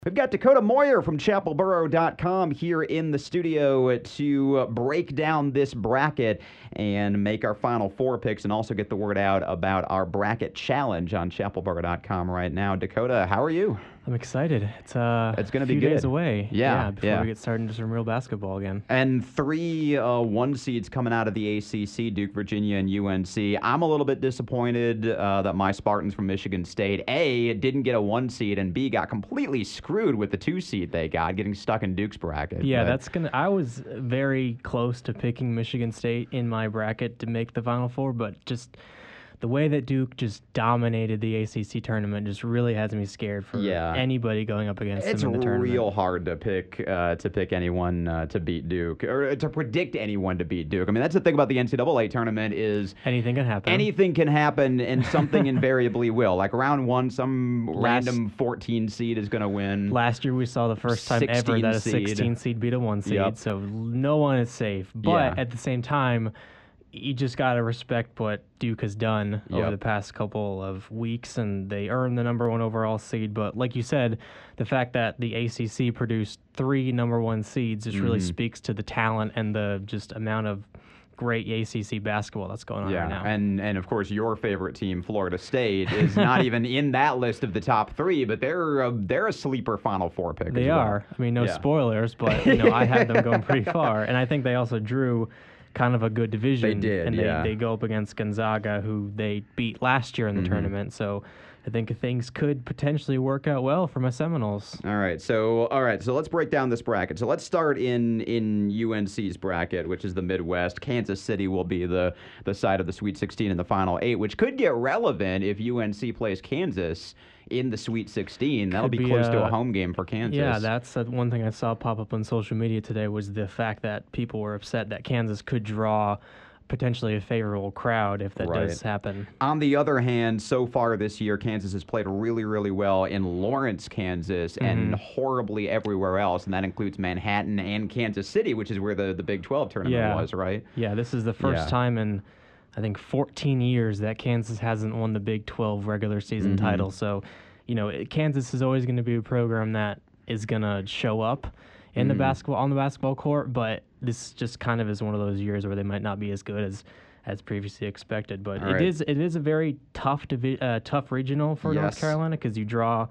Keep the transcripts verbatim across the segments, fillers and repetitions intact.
We've got Dakota Moyer from Chapel Borough dot com here in the studio to break down this bracket and make our Final Four picks and also get the word out about our bracket challenge on Chapel Borough dot com right now. Dakota, how are you? I'm excited. It's uh, it's going to be a few good. days away. Yeah, yeah before yeah. we get started into some real basketball again. And three uh, one seeds coming out of the A C C, Duke, Virginia, and U N C. I'm a little bit disappointed uh, that my Spartans from Michigan State, A, didn't get a one seed, and B, got completely screwed with the two seed they got, getting stuck in Duke's bracket. Yeah, but that's gonna. I was very close to picking Michigan State in my bracket to make the Final Four, but just the way that Duke just dominated the A C C tournament just really has me scared for Yeah. anybody going up against It's them in the tournament. real hard to pick uh, to pick anyone uh, to beat Duke, or to predict anyone to beat Duke. I mean, that's the thing about the N C double A tournament is anything can happen. Anything can happen, and something invariably will. Like round one, some Last- random fourteen seed is going to win. Last year we saw the first time ever that a sixteen seed. sixteen seed beat a one seed, Yep. so no one is safe. But Yeah. at the same time, you just got to respect what Duke has done Yep. over the past couple of weeks, and they earned the number one overall seed. But like you said, the fact that the A C C produced three number one seeds just really Mhm. speaks to the talent and the just amount of great A C C basketball that's going on Yeah, right now. and and of course your favorite team, Florida State, is not even in that list of the top three, but they're a, they're a sleeper Final Four pick. They as well. are. I mean, no Yeah. spoilers, but you know, I had them going pretty far, and I think they also drew kind of a good division. They did, and they, yeah. they go up against Gonzaga, who they beat last year in the Mhm. tournament. So I think things could potentially work out well for my Seminoles. All right, so all right, so let's break down this bracket. So let's start in in U N C's bracket, which is the Midwest. Kansas City will be the the side of the Sweet sixteen in the Final Eight, which could get relevant if U N C plays Kansas in the Sweet sixteen. That'll Could be be close to a- a home game for Kansas. Yeah, that's uh, one thing I saw pop up on social media today was the fact that people were upset that Kansas could draw potentially a favorable crowd if that Right. does happen. On the other hand, so far this year, Kansas has played really, really well in Lawrence, Kansas, and Mhm. horribly everywhere else, and that includes Manhattan and Kansas City, which is where the, the Big twelve tournament Yeah. was, right? Yeah, this is the first Yeah. time in, I think, fourteen years that Kansas hasn't won the Big twelve regular season Mhm. title. So, you know, it- Kansas is always going to be a program that is going to show up in the Mhm. basketball on the basketball court, but this just kind of is one of those years where they might not be as good as as previously expected. But All it right. is it is a very tough divi- uh, tough regional for North Yes. Carolina because you draw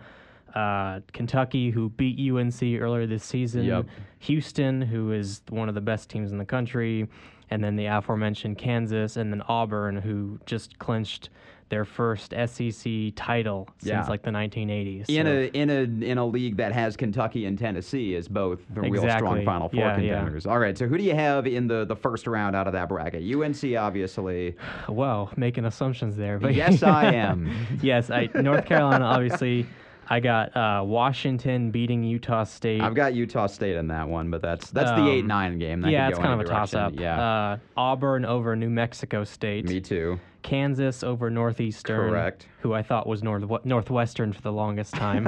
uh, Kentucky, who beat U N C earlier this season, Yep. Houston, who is one of the best teams in the country, and then the aforementioned Kansas, and then Auburn, who just clinched their first S E C title since Yeah. like the nineteen eighties. In So- a in a in a league that has Kentucky and Tennessee as both the real strong Exactly. Final Four Yeah, yeah. contenders. All right, so who do you have in the, the first round out of that bracket? U N C, obviously. Well, making assumptions there, but Yes, I am. yes, I North Carolina obviously. I got uh, Washington beating Utah State. I've got Utah State in that one, but that's that's the Um, eight nine game. That yeah, could it's go kind of any a toss up. direction. Yeah, Uh, Auburn over New Mexico State. me too. Kansas over Northeastern. Correct. Who I thought was North Northwestern for the longest time.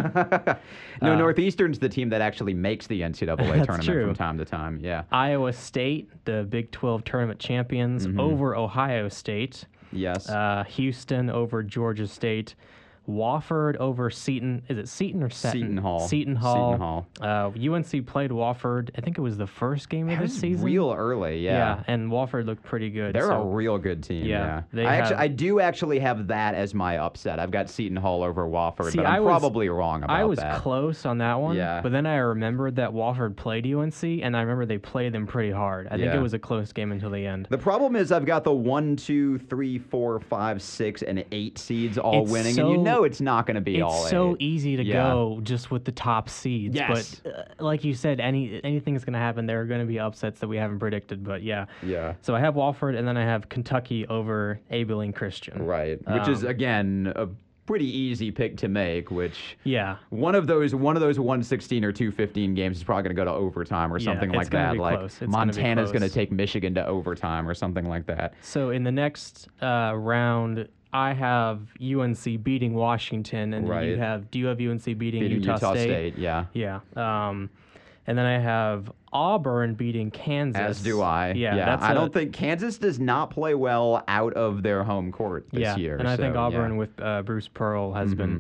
no, Uh, Northeastern's the team that actually makes the N C double A That's tournament true. from time to time. Yeah. Iowa State, the Big twelve tournament champions, Mhm. over Ohio State. Yes. Uh, Houston over Georgia State. Wofford over Seton. Is it Seton or Seton? Seton Hall. Seton Hall. Seton Hall. Uh, U N C played Wofford. I think it was the first game of That this was season. real early. Yeah. and Wofford looked pretty good. They're so a real good team. Yeah, Yeah. they I actually, have- I do actually have that as my upset. I've got Seton Hall over Wofford, See, but I'm I was- probably wrong about I was that. close on that one. Yeah. But then I remembered that Wofford played U N C, and I remember they played them pretty hard. I think Yeah. it was a close game until the end. The problem is I've got the one, two, three, four, five, six, and eight seeds all It's winning, and you so- know it's not going to be It's all so eight. easy to Yeah. go just with the top seeds. Yes. But uh, like you said, any anything's going to happen. There are going to be upsets that we haven't predicted. But yeah. Yeah. So I have Wofford, and then I have Kentucky over Abilene Christian. Right. Which is Um, again a pretty easy pick to make. Which Yeah. one of those one of those one sixteen or two fifteen games is probably going to go to overtime or Yeah, something it's like gonna that. be Like close. It's gonna be Montana's going to close. take Michigan to overtime or something like that. So in the next uh, round, I have U N C beating Washington, and you Right. have. Do you have U N C beating, Beating Utah, Utah State, yeah. Yeah. Um, and then I have Auburn beating Kansas. As do I. Yeah. That's I a- don't think Kansas does not play well out of their home court this yeah, year. and I think so, Auburn yeah. with uh, Bruce Pearl has been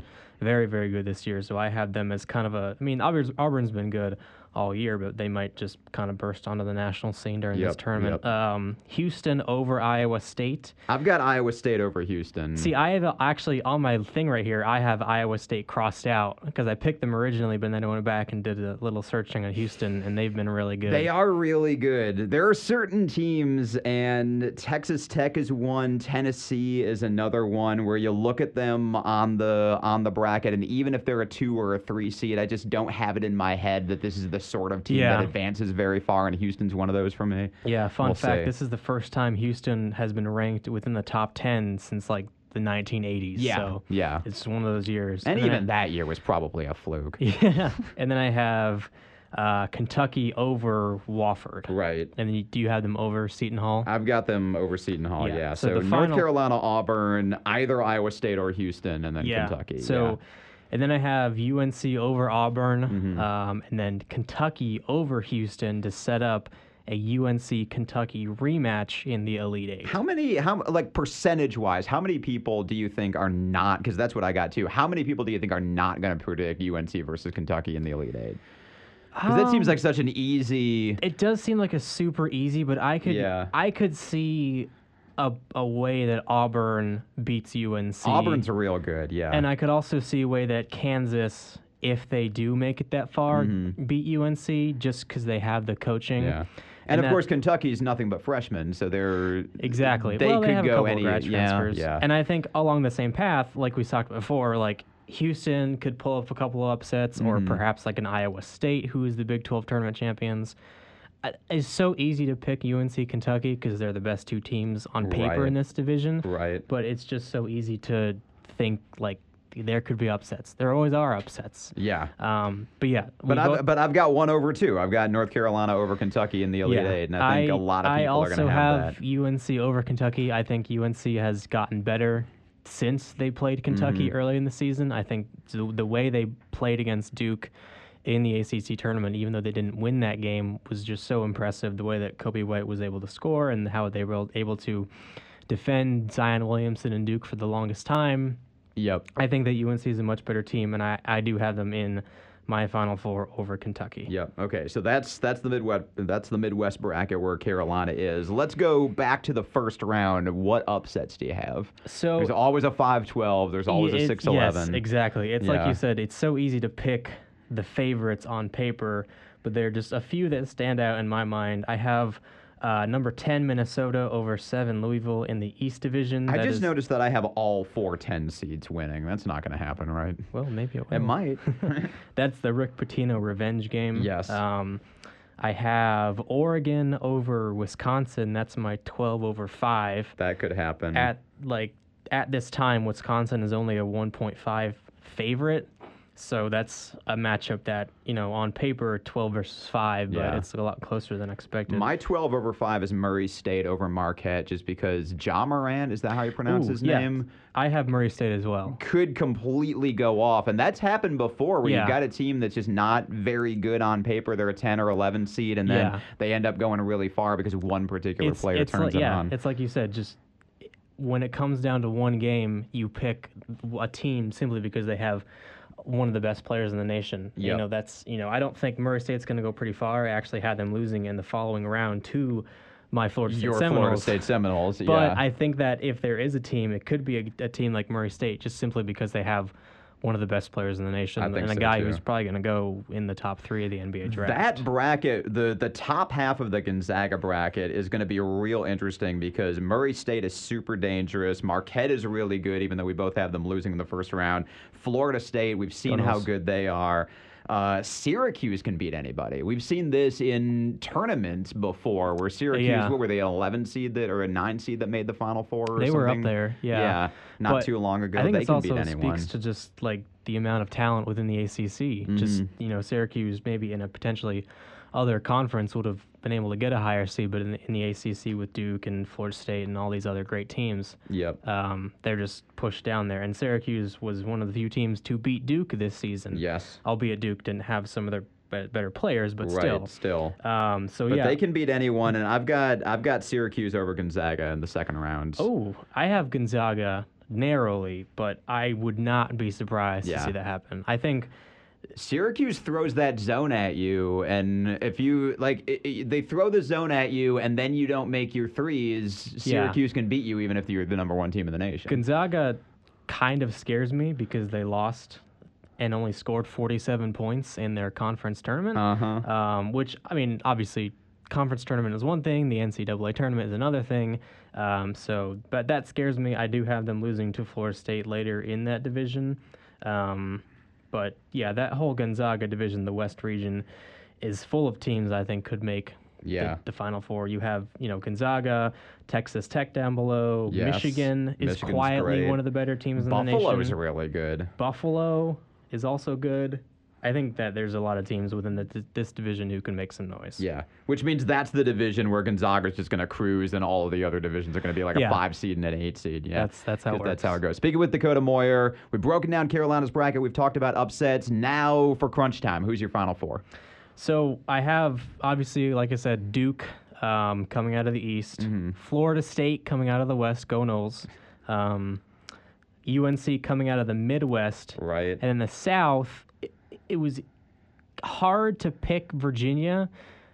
very, very good this year. So I have them as kind of a. I mean, Auburn's, Auburn's been good all year, but they might just kind of burst onto the national scene during Yep, this tournament. yep. Um, Houston over Iowa State. I've got Iowa State over Houston. See, I have actually on my thing right here. I have Iowa State crossed out because I picked them originally, but then I went back and did a little searching on Houston, and they've been really good. They are really good. There are certain teams, and Texas Tech is one, Tennessee is another one, where you look at them on the on the bracket, and even if they're a two or a three seed, I just don't have it in my head that this is the sort of team Yeah. that advances very far, and Houston's one of those for me. Yeah, fun We'll fact, see. this is the first time Houston has been ranked within the top ten since like the nineteen eighties. Yeah, So yeah. it's one of those years. And then even I- that year was probably a fluke. Yeah. And then I have uh, Kentucky over Wofford. Right. And then you, do you have them over Seton Hall? I've got them over Seton Hall, yeah. Yeah, So, so the North final- Carolina, Auburn, either Iowa State or Houston, and then yeah. Kentucky. So, and then I have U N C over Auburn, Mm-hmm. um, and then Kentucky over Houston to set up a U N C Kentucky rematch in the Elite Eight. How many, how like percentage wise, how many people do you think are not, because that's what I got too, how many people do you think are not going to predict U N C versus Kentucky in the Elite Eight? Because that seems Um, like such an easy. It does seem like a super easy, but I could Yeah. I could see a a way that Auburn beats U N C. Auburn's real good, yeah. And I could also see a way that Kansas, if they do make it that far, beat U N C just because they have the coaching. Mm-hmm. yeah. And, of that- course, Kentucky's nothing but freshmen, so they're Exactly. They well, could they have go a couple any. grad yeah, transfers. yeah. And I think along the same path, like we talked before, like Houston could pull up a couple of upsets, or Mm-hmm. perhaps like an Iowa State, who is the Big twelve tournament champions. I- It's so easy to pick U N C Kentucky because they're the best two teams on paper Right. in this division. Right. But it's just so easy to think like there could be upsets. There always are upsets. Yeah. Um, but yeah, we But both- I've, but I've got one over two. I've got North Carolina over Kentucky in the Elite yeah, Eight, and I think a lot of I people are also going to have, have that. U N C over Kentucky. I think U N C has gotten better since they played Kentucky Mm-hmm. early in the season. I think the, the way they played against Duke in the A C C tournament, even though they didn't win that game, was just so impressive. The way that Kobe White was able to score and how they were able to defend Zion Williamson and Duke for the longest time. Yep. I think that U N C is a much better team, and I, I do have them in my Final Four over Kentucky. Yep. Okay. So that's that's the Midwest that's the Midwest bracket where Carolina is. Let's go back to the first round. What upsets do you have? So There's always a five twelve. There's always a It- six eleven. Yes, exactly. It's like Yeah. you said, it's so easy to pick the favorites on paper, but there are just a few that stand out in my mind. I have uh, number ten, Minnesota, over seven, Louisville in the East Division. I That just is- noticed that I have all four ten seeds winning. That's not going to happen, right? Well, maybe it will. It might. That's the Rick Pitino revenge game. Yes. Um, I have Oregon over Wisconsin. That's my twelve over five. That could happen. At like at this time, Wisconsin is only a one point five favorite. So that's a matchup that, you know, on paper, twelve versus five, but Yeah. it's a lot closer than expected. My twelve over five is Murray State over Marquette, just because Ja Morant, is that how you pronounce Ooh, his yeah. name? I have Murray State as well. Could completely go off. And that's happened before where Yeah. you've got a team that's just not very good on paper. They're a ten or eleven seed, and then Yeah. they end up going really far because one particular player it's turns like, them yeah, on. it's like you said, just when it comes down to one game, you pick a team simply because they have one of the best players in the nation. You Yep. know, that's, you know, I don't think Murray State's going to go pretty far. I actually had them losing in the following round to my Florida State Your Seminoles. Florida State Seminoles, But yeah. I think that if there is a team, it could be a, a team like Murray State, just simply because they have one of the best players in the nation I think and a so, guy too. who's probably going to go in the top three of the N B A draft. That bracket, the the top half of the Gonzaga bracket is going to be real interesting because Murray State is super dangerous. Marquette is really good, even though we both have them losing in the first round. Florida State, we've seen Go how Noles. good they are. Uh, Syracuse can beat anybody. We've seen this in tournaments before, where Syracuse, Yeah. what were they, an eleven seed that or a nine seed that made the Final Four? Or They were up something? there, yeah. Yeah, not But too long ago. I think they this can also beat anyone. speaks to just like the amount of talent within the A C C. Just, you know, Syracuse maybe in a potentially other conference would have been able to get a higher seed, but in the, in the A C C with Duke and Florida State and all these other great teams, Yep. um, they're just pushed down there. And Syracuse was one of the few teams to beat Duke this season. Yes. Albeit Duke didn't have some of their be- better players, but Right. still. Still. Um, so But yeah. they can beat anyone, and I've got I've got Syracuse over Gonzaga in the second round. Oh, I have Gonzaga narrowly, but I would not be surprised Yeah. to see that happen. I think Syracuse throws that zone at you, and if you like, it, it- they throw the zone at you, and then you don't make your threes. Syracuse can beat you even if you're the number one team in the nation. Gonzaga kind of scares me because they lost and only scored forty-seven points in their conference tournament. Uh huh. Um, which, I mean, obviously, conference tournament is one thing, the N C double A tournament is another thing. Um, so, but that scares me. I do have them losing to Florida State later in that division. Um, but yeah, that whole Gonzaga division, the West region, is full of teams I think could make Yeah. the, the Final Four. You have, you know, Gonzaga, Texas Tech down below. Yes. Michigan is Michigan's quietly great. one of the better teams in the Buffalo nation. is really good. Buffalo is also good. I think that there's a lot of teams within the, this division who can make some noise. Yeah, which means that's the division where Gonzaga's just going to cruise, and all of the other divisions are going to be like Yeah. a five seed and an eight seed. Yeah, That's- that's how it 'Cause That's works. how it goes. Speaking with Dakota Moyer, we've broken down Carolina's bracket. We've talked about upsets. Now for crunch time, who's your Final Four? So I have, obviously, like I said, Duke um, coming out of the East, Florida State coming out of the West, go Noles, um, U N C coming out of the Midwest, Right. and in the South, it, it was hard to pick Virginia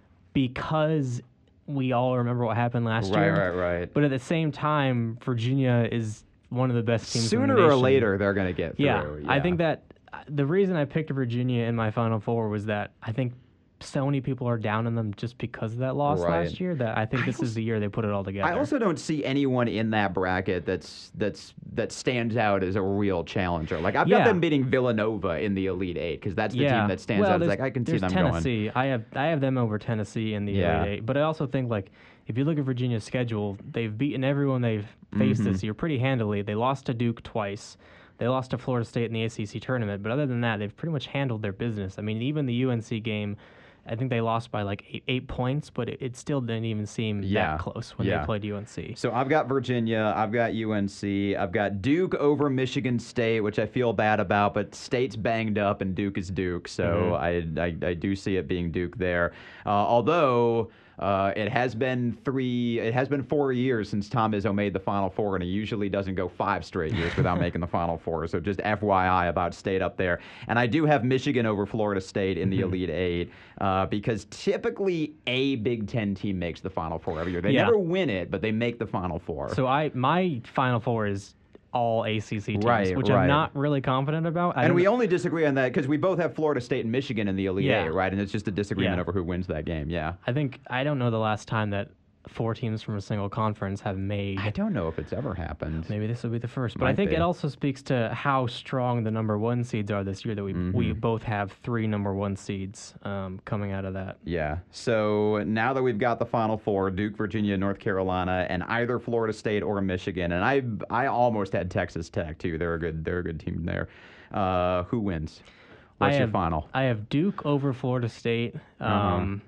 because we all remember what happened last Right, year. right, right. But at the same time, Virginia is one of the best teams in Sooner the or nation. later, they're going to get through. Yeah, I think that uh, the reason I picked Virginia in my Final Four was that I think so many people are down on them just because of that loss Right. last year that I think I this also- is the year they put it all together. I also don't see anyone in that bracket that's that's that stands out as a real challenger. Like I've got Yeah. them beating Villanova in the Elite Eight because that's the yeah. team that stands well, out. It's there's- like I can see there's them going. Tennessee. I have I have them over Tennessee in the Yeah. Elite Eight. But I also think like if you look at Virginia's schedule, they've beaten everyone they've faced Mm-hmm. this year pretty handily. They lost to Duke twice. They lost to Florida State in the A C C tournament, but other than that, they've pretty much handled their business. I mean, even the U N C game, I think they lost by like eight, eight points, but it, it still didn't even seem Yeah. that close when Yeah. they played U N C. So I've got Virginia, I've got U N C, I've got Duke over Michigan State, which I feel bad about, but State's banged up and Duke is Duke, so Mm-hmm. I, I I do see it being Duke there. Uh, although uh, it has been three, it has been four years since Tom Izzo made the Final Four, and he usually doesn't go five straight years without making the Final Four. So just F Y I about State up there. And I do have Michigan over Florida State in the Elite Eight uh, because typically a Big Ten team makes the Final Four every year. They Yeah. never win it, but they make the Final Four. So I my Final Four is all A C C teams, Right, which right. I'm not really confident about. I and don't we know- only disagree on that because we both have Florida State and Michigan in the Elite Yeah. Eight, right? And it's just a disagreement Yeah. over who wins that game. Yeah. I think I don't know the last time that four teams from a single conference have made. I don't know if it's ever happened. Maybe this will be the first, but I Might think be. it also speaks to how strong the number one seeds are this year. That we we Mm-hmm. both have three number one seeds um, coming out of that. Yeah. So now that we've got the Final Four, Duke, Virginia, North Carolina, and either Florida State or Michigan, and I I almost had Texas Tech too. They're a good they're a good team there. Uh, who wins? What's I your have, final? I have Duke over Florida State. Uh-huh. Um,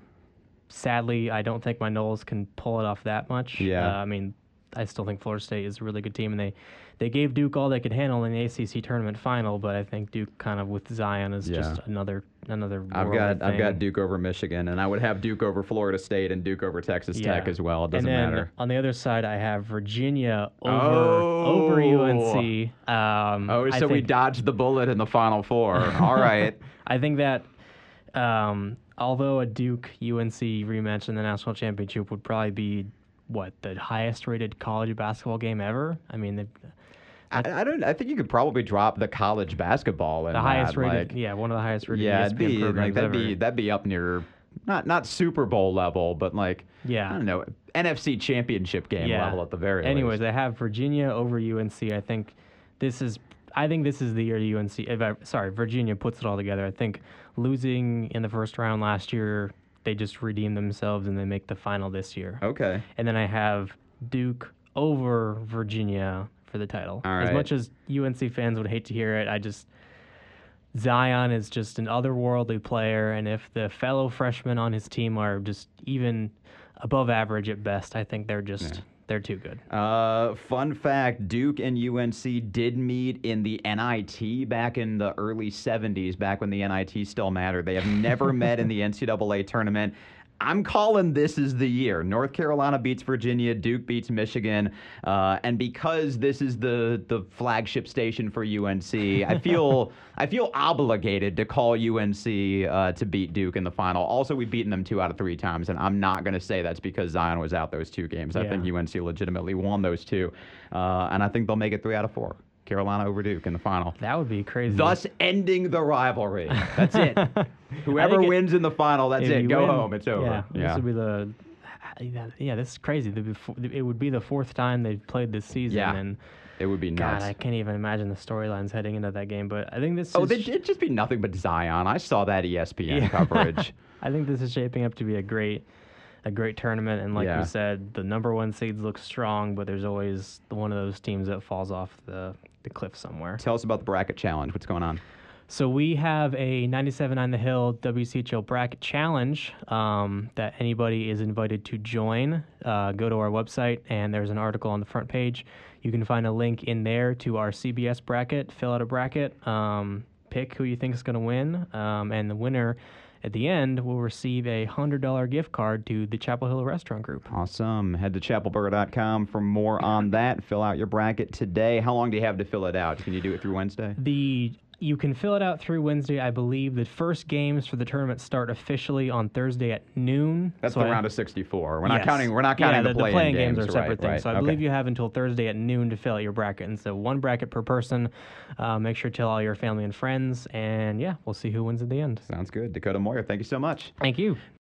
Sadly, I don't think my Knowles can pull it off that much. Yeah. Uh, I mean, I still think Florida State is a really good team, and they, they gave Duke all they could handle in the A C C tournament final. But I think Duke, kind of with Zion, is Yeah. just another another. I've worldly got I've got thing. Duke over Michigan, and I would have Duke over Florida State and Duke over Texas Tech Yeah. as well. It doesn't and then matter. on the other side, I have Virginia over Oh. over U N C. Um, Oh, I so we think- dodged the bullet in the Final Four. All right. I think that um, although a Duke U N C rematch in the national championship would probably be what the highest rated college basketball game ever. I mean, the, I, I don't. I think you could probably drop the college basketball in the highest that, rated, like- yeah, one of the highest rated yeah, E S it'd P N be like programs that'd ever. be that'd be up near not not Super Bowl level, but like I yeah. don't know, N F C Championship game Yeah. level at the very Anyways, least. I have Virginia over U N C. I think this is. I think this is the year U N C. If I, sorry, Virginia puts it all together. I think losing in the first round last year, they just redeem themselves and they make the final this year. Okay. And then I have Duke over Virginia for the title. All As right. much as U N C fans would hate to hear it, I just Zion is just an otherworldly player, and if the fellow freshmen on his team are just even above average at best, I think they're just they're too good. Uh, fun fact: Duke and U N C did meet in the N I T back in the early seventies, back when the N I T still mattered. They have never met in the N C double A tournament. I'm calling this is the year. North Carolina beats Virginia, Duke beats Michigan, uh, and because this is the the flagship station for U N C, I feel I feel obligated to call U N C uh, to beat Duke in the final. Also, we've beaten them two out of three times, and I'm not going to say that's because Zion was out those two games. I Yeah. think U N C legitimately won those two, uh, and I think they'll make it three out of four. Carolina over Duke in the final. That would be crazy. Thus ending the rivalry. That's it. Whoever think it- wins in the final, that's If it. you Go win- home. It's over. Yeah, Yeah. this would be the. Yeah, this is crazy. The befo- It would be the fourth time they've played this season, Yeah. and It would be God, nuts. I can't even imagine the storylines heading into that game. But I think this Oh, is. they- it'd just be nothing but Zion. I saw that E S P N Yeah. coverage. I think this is shaping up to be a great, a great tournament. And like Yeah. we said, the number one seeds look strong, but there's always one of those teams that falls off the, the cliff somewhere. Tell us about the bracket challenge. What's going on? So we have a ninety-seven on the Hill W C H L bracket challenge um, that anybody is invited to join. Uh, go to our website, and there's an article on the front page. You can find a link in there to our C B S bracket. Fill out a bracket, um, pick who you think is going to win, um, and the winner at the end will receive a one hundred dollars gift card to the Chapel Hill Restaurant Group. Awesome. Head to chapel burger dot com for more on that. Fill out your bracket today. How long do you have to fill it out? Can you do it through Wednesday? The You can fill it out through Wednesday, I believe. The first games for the tournament start officially on Thursday at noon. That's So the I- round of sixty-four. We're not Yes. counting. We're not Yeah, counting the, the play-in playing games. games are separate right, things. right. So I Okay. believe you have until Thursday at noon to fill out your bracket. And so one bracket per person. Uh, make sure to tell all your family and friends. And yeah, we'll see who wins at the end. Sounds good. Dakota Moyer, thank you so much. Thank you.